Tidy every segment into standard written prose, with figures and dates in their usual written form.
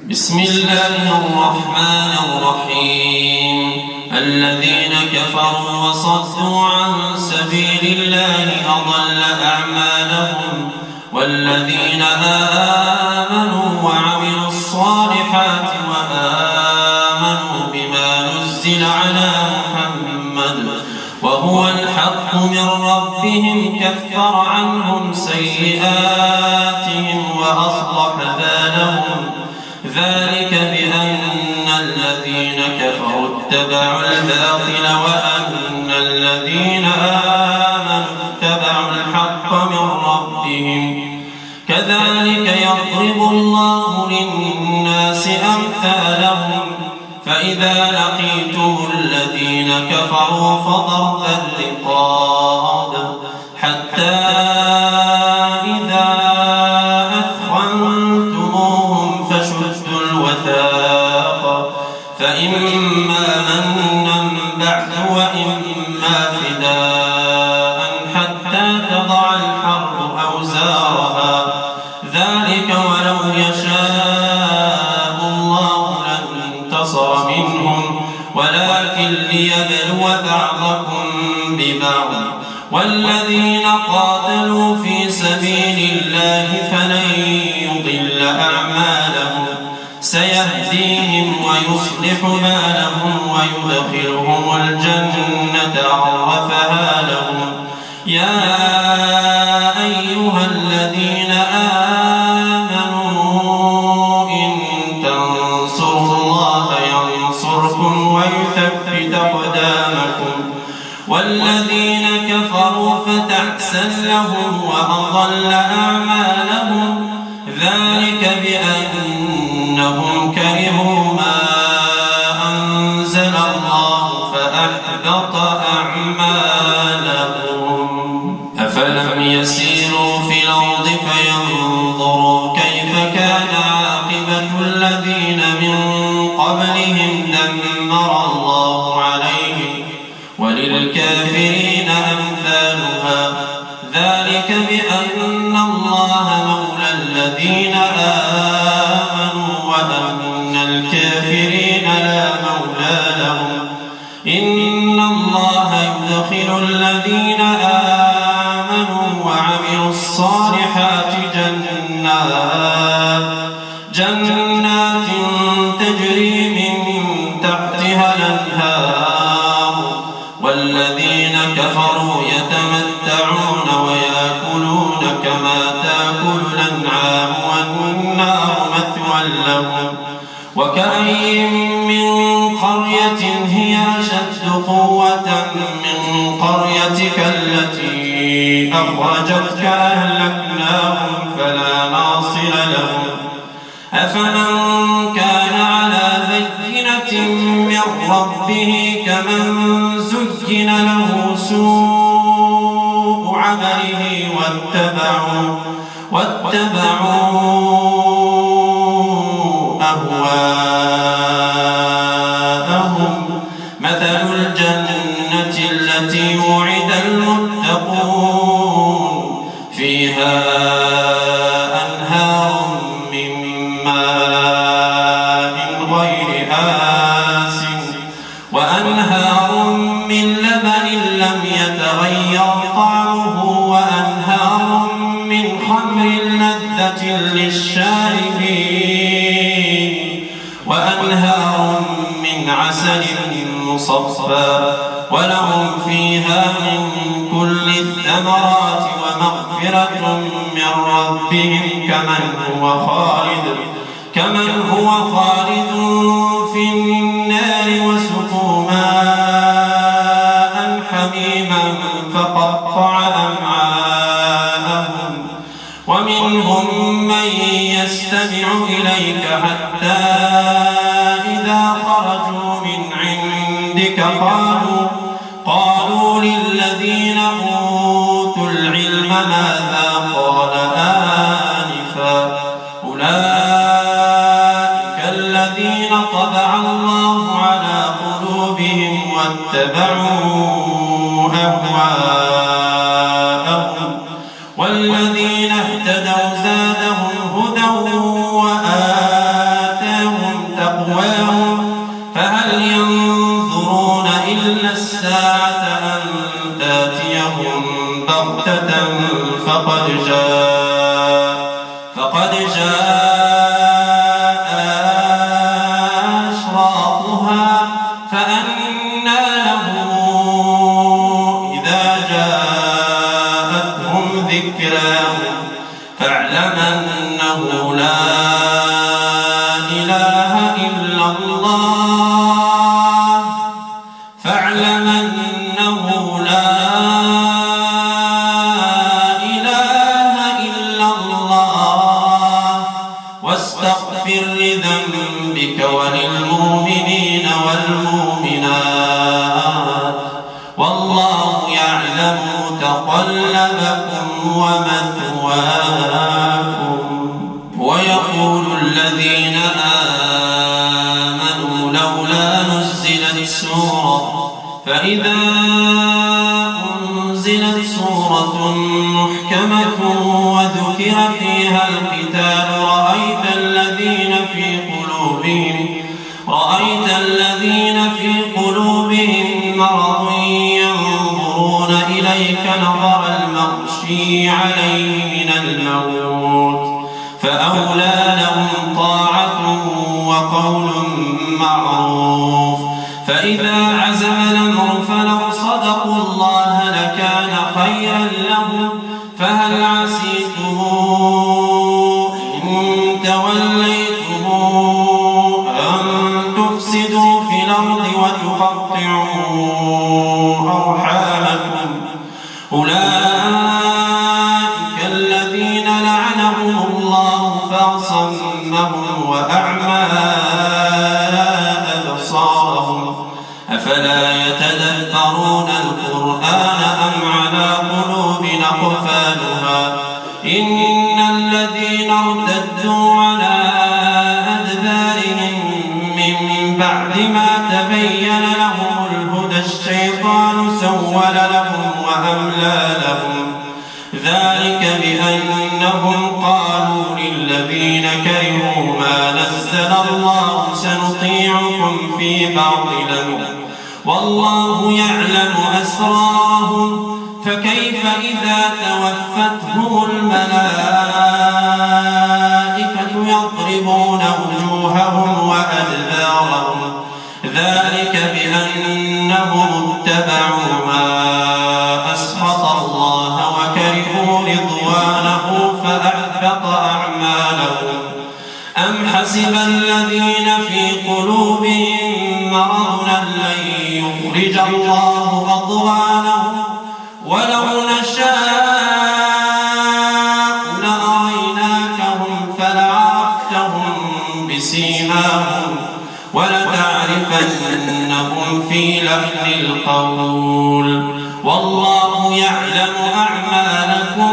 بسم الله الرحمن الرحيم الذين كفروا وصدوا عن سبيل الله أضل أعمالهم والذين آمنوا وعملوا الصالحات وآمنوا بما نزل على محمد وهو الحق من ربهم كفر عنهم سيئاتهم وأصلح بالهم ذلك بأن الذين كفروا اتبعوا الباطل وأن الذين آمنوا اتبعوا الحق من ربهم كذلك يضرب الله للناس أمثالهم فإذا لقيتم الذين كفروا فضرب الرقاب حتى إذا أثخنتموهم فشدوا الوثاق فإما منا بعد وإما فداء حتى تضع الحرب أوزارها ذلك ولو يشاء الله لانتصر منهم ولكن ليبلو بعضكم ببعض والذين قاتلوا في سبيل الله فلن يضل أعمالهم سيهديهم ويصلح بالهم ويدخلهم الجنة عرفها لهم يا أيها الذين آمنوا إن تنصروا الله ينصركم ويثبت أقدامكم والذين كفروا فتعسا لهم وأضل أعمالهم ذلك بأنهم كرهوا ما أنزل الله فأحبط أعمالهم أفلم يسيروا في الأرض فينظروا كيف كان عاقبة الذين من قبلهم دمر الله عليهم وللكافرين أمثالها ذلك بأن الله مولى الذين آمنوا وأن الكافرين لا مولى لهم إن الله يدخل الذين آمنوا وعملوا الصالحات جنات تجري من تحتها الأنهار والذين كفروا يتمتعون ويأكلون كما تأكل الأنعام والنار مثوى لهم وكأين من قرية هي أشد قوة من قريتك التي أخرجتك أهلكناهم فلا ناصر لهم أفمن كان على بينة من ربه كمن زين له سوء عمله واتبعوا أهواءهم مثل الجنة التي وعد المتقون فيها أنهار من ماء غير آسن وأنهار من لبن لم يتغير طعمه وأنهار من خمر لذة للشاربين وأنهار من عسل مصفى ولهم فيها من كل الثمرات ومغفرة من ربهم كمن هو خالد في النار وسقوا ماء حميما فقطع أمعاءهم ومنهم من يستمع إليك حتى إذا خرجوا من عندك قالوا للذين أوتوا العلم ماذا قال آنفا أولئك الذين طبع الله على قلوبهم واتبعوا أهواءهم والذين اهتدوا زادهم هدى وآتاهم الساعة أن تأتيهم بغتة فقد جاء أشراطها فأنى لهم إذا جاءتهم ذكراهم فاعلم أنه لا إله إلا الله فاعلم أنه لا إله إلا الله واستغفر لذنبك وللمؤمنين والمؤمنات والله يعلم متقلبكم ومثواكم. ويقول الذين آمنوا لولا نزلت سورة فإذا أنزلت سورة محكمة وذكر فيها القتال رأيت الذين في قلوبهم مرض ينظرون إليك نظر المغشي عليه من الموت فأولى لهم طاعة وقول معروف. فإذا عزم الأمر فلو صدقوا الله لكان خيرا لهم فهل عسيتم إن توليتم أن تفسدوا في الأرض وتقطعوا أرحامكم أولئك الذين لعنهم الله فأصمهم وأعمى أبصارهم أفلا يتدبرون القرآن أم على قلوب أقفالها إن الذين ارتدوا على أدبارهم من بعد ما تبين لهم الهدى الشيطان سول لهم وأملى لهم ذلك بأنهم قالوا للذين كرهوا ما نزل الله سنطيعكم في بعض الأمر والله يعلم أسرارهم فكيف إذا توفتهم الملائكة يضربون وجوههم وأدبارهم ذلك بأنهم اتبعوا ما أسخط الله وكرهوا رضوانه فأحبط أعمالهم. أم حسب الذين في قلوبهم مرض لن يخرج الله أضغانهم ولو نشاء لأريناكهم فلعرفتهم بسيماهم ولتعرفنهم في لحن القول والله يعلم أعمالكم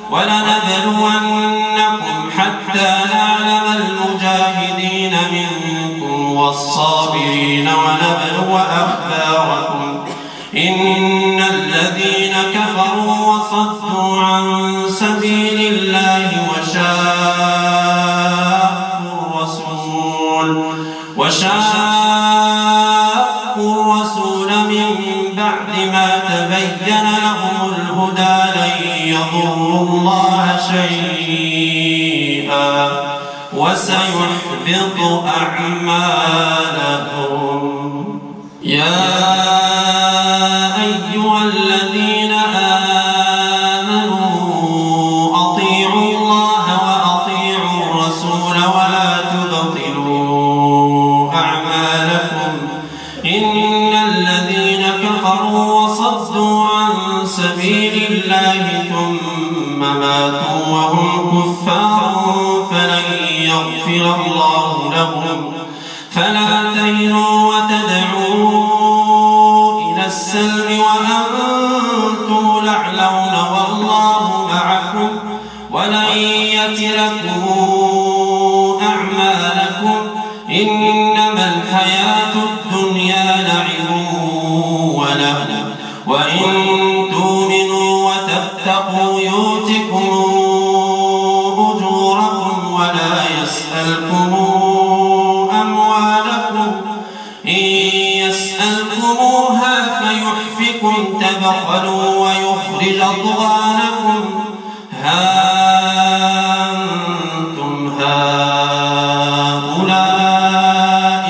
ولنبلونكم حتى نعلم المجاهدين منكم والصابرين ونبلو أخباركم. إن الذين كفروا وصدوا عن سبيل الله وشاقوا الرسول من بعد ما تبين لهم الهدى لن يضروا الله شيئا وسيحبط أعمالهم. يا أيها الذين آمنوا أطيعوا الله وأطيعوا الرسول ولا تبطلوا أعمالكم إن الذين كفروا وصدوا عن سبيل الله ثم ماتوا وهم كفار فلن يغفر الله لهم فلا تهنوا وتدعوا إلى السلم وأنتم الأعلون والله معكم ولن يتركم أعمالكم إنما الحياة الدنيا لعب ولهو وإن تؤمنوا وتتقوا يؤتكم أجوركم ولا يسألكم أموالكم إن يسألكموها فيحفظكم تبخلوا ويخرج أضغانكم ها أنتم هؤلاء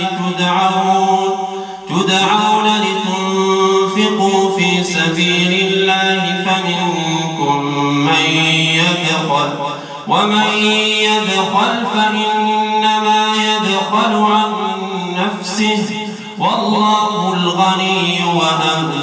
تدعون لتنفقوا في سبيل الله فمنكم من يبخل ومن يبخل فإنما يبخل عن نفسه والله الغني وأنتم